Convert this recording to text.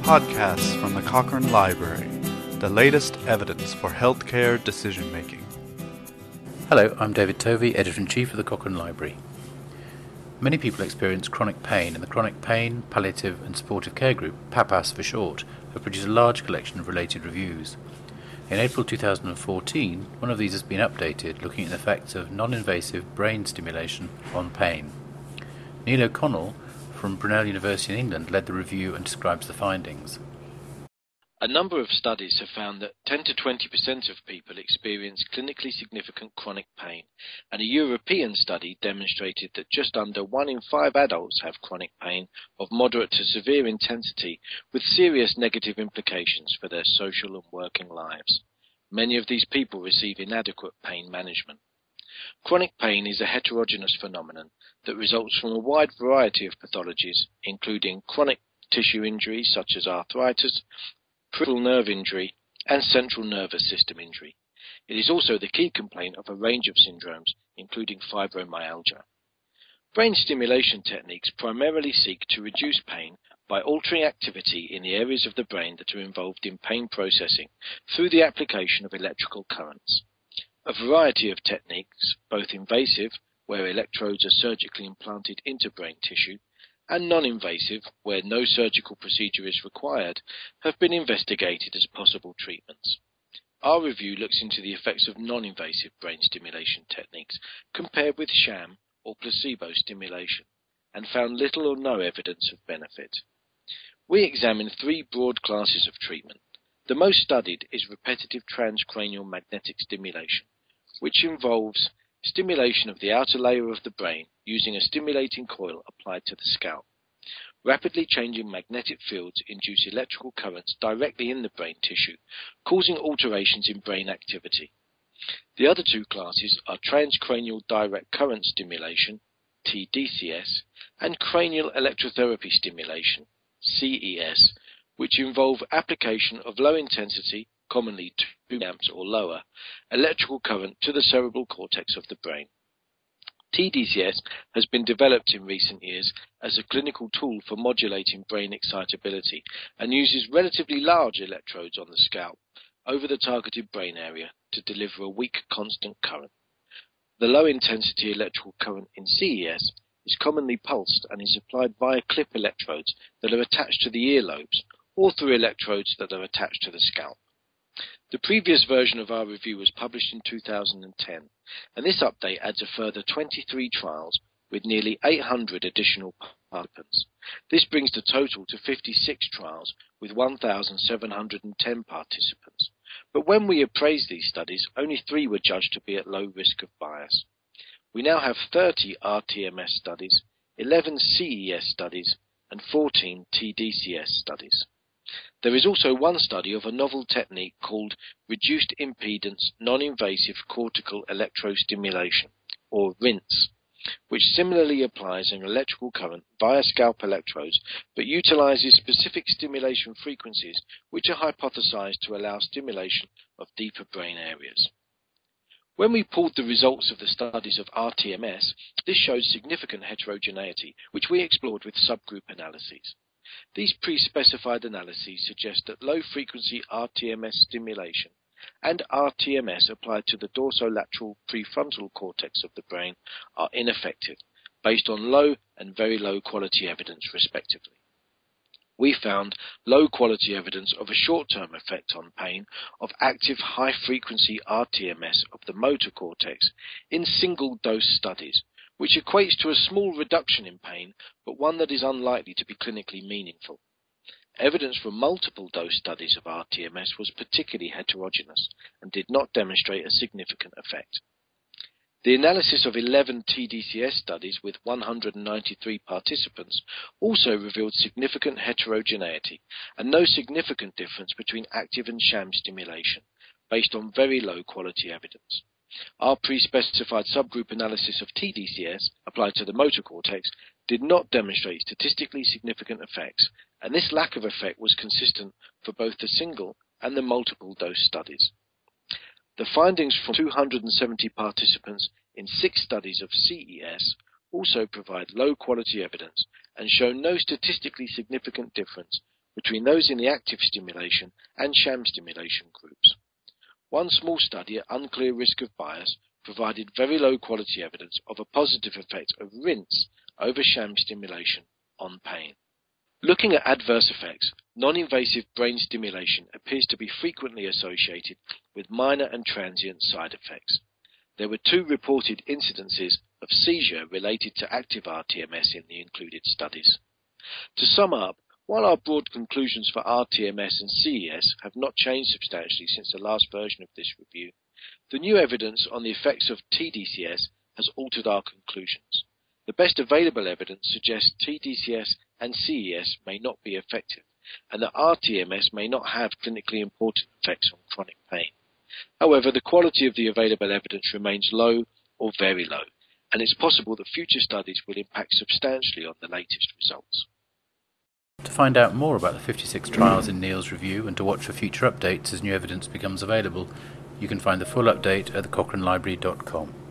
Podcasts from the Cochrane Library, the latest evidence for healthcare decision-making. Hello, I'm David Tovey, Editor-in-Chief of the Cochrane Library. Many people experience chronic pain, and the Chronic Pain, Palliative and Supportive Care Group, PAPAS for short, have produced a large collection of related reviews. In April 2014, one of these has been updated, looking at the effects of non-invasive brain stimulation on pain. Neil O'Connell from Brunel University in England led the review and describes the findings. A number of studies have found that 10 to 20% of people experience clinically significant chronic pain, and a European study demonstrated that just under 1 in 5 adults have chronic pain of moderate to severe intensity with serious negative implications for their social and working lives. Many of these people receive inadequate pain management. Chronic pain is a heterogeneous phenomenon that results from a wide variety of pathologies, including chronic tissue injuries such as arthritis, peripheral nerve injury, and central nervous system injury. It is also the key complaint of a range of syndromes, including fibromyalgia. Brain stimulation techniques primarily seek to reduce pain by altering activity in the areas of the brain that are involved in pain processing through the application of electrical currents. A variety of techniques, both invasive, where electrodes are surgically implanted into brain tissue, and non-invasive, where no surgical procedure is required, have been investigated as possible treatments. Our review looks into the effects of non-invasive brain stimulation techniques compared with sham or placebo stimulation, and found little or no evidence of benefit. We examined 3 broad classes of treatment. The most studied is repetitive transcranial magnetic stimulation, which involves stimulation of the outer layer of the brain using a stimulating coil applied to the scalp. Rapidly changing magnetic fields induce electrical currents directly in the brain tissue, causing alterations in brain activity. The other 2 classes are transcranial direct current stimulation, TDCS, and cranial electrotherapy stimulation, CES, which involve application of low-intensity, commonly 2 amps or lower, electrical current to the cerebral cortex of the brain. TDCS has been developed in recent years as a clinical tool for modulating brain excitability and uses relatively large electrodes on the scalp over the targeted brain area to deliver a weak constant current. The low-intensity electrical current in CES is commonly pulsed and is applied via clip electrodes that are attached to the earlobes or through electrodes that are attached to the scalp. The previous version of our review was published in 2010, and this update adds a further 23 trials with nearly 800 additional participants. This brings the total to 56 trials with 1,710 participants. But when we appraised these studies, only 3 were judged to be at low risk of bias. We now have 30 RTMS studies, 11 CES studies, and 14 TDCS studies. There is also one study of a novel technique called Reduced Impedance Non-Invasive Cortical Electrostimulation, or RINSE, which similarly applies an electrical current via scalp electrodes but utilizes specific stimulation frequencies which are hypothesized to allow stimulation of deeper brain areas. When we pulled the results of the studies of RTMS, this shows significant heterogeneity, which we explored with subgroup analyses. These pre-specified analyses suggest that low-frequency RTMS stimulation and RTMS applied to the dorsolateral prefrontal cortex of the brain are ineffective, based on low and very low quality evidence respectively. We found low quality evidence of a short-term effect on pain of active high-frequency RTMS of the motor cortex in single-dose studies, which equates to a small reduction in pain, but one that is unlikely to be clinically meaningful. Evidence from multiple dose studies of RTMS was particularly heterogeneous and did not demonstrate a significant effect. The analysis of 11 TDCS studies with 193 participants also revealed significant heterogeneity and no significant difference between active and sham stimulation, based on very low quality evidence. Our pre-specified subgroup analysis of TDCS applied to the motor cortex did not demonstrate statistically significant effects, and this lack of effect was consistent for both the single and the multiple dose studies. The findings from 270 participants in 6 studies of CES also provide low quality evidence and show no statistically significant difference between those in the active stimulation and sham stimulation groups. One small study at unclear risk of bias provided very low quality evidence of a positive effect of rinse over sham stimulation on pain. Looking at adverse effects, non-invasive brain stimulation appears to be frequently associated with minor and transient side effects. There were 2 reported incidences of seizure related to active rTMS in the included studies. To sum up, while our broad conclusions for rTMS and CES have not changed substantially since the last version of this review, the new evidence on the effects of TDCS has altered our conclusions. The best available evidence suggests TDCS and CES may not be effective, and that rTMS may not have clinically important effects on chronic pain. However, the quality of the available evidence remains low or very low, and it's possible that future studies will impact substantially on the latest results. To find out more about the 56 trials in Neil's review and to watch for future updates as new evidence becomes available, you can find the full update at thecochranelibrary.com.